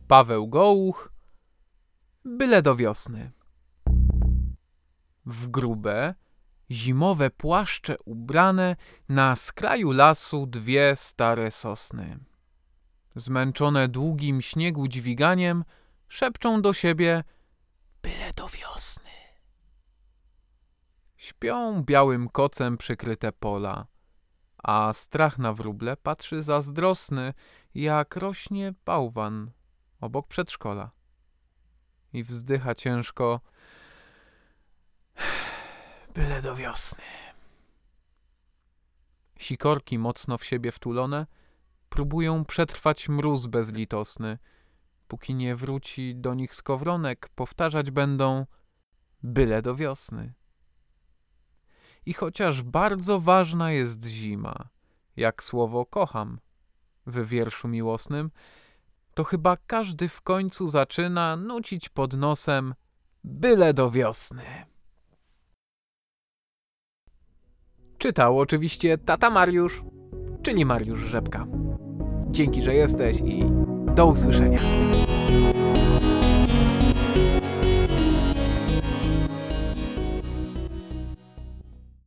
Paweł Gołuch, byle do wiosny. W grube, zimowe płaszcze ubrane, na skraju lasu dwie stare sosny. Zmęczone długim śniegu dźwiganiem, szepczą do siebie: byle do wiosny. Śpią białym kocem przykryte pola, a strach na wróble patrzy zazdrosny, jak rośnie bałwan obok przedszkola. I wzdycha ciężko: byle do wiosny. Sikorki mocno w siebie wtulone próbują przetrwać mróz bezlitosny. Póki nie wróci do nich skowronek, powtarzać będą: byle do wiosny. I chociaż bardzo ważna jest zima, jak słowo kocham w wierszu miłosnym, to chyba każdy w końcu zaczyna nucić pod nosem byle do wiosny. Czytał oczywiście tata Mariusz, czyli Mariusz Rzepka. Dzięki, że jesteś i do usłyszenia.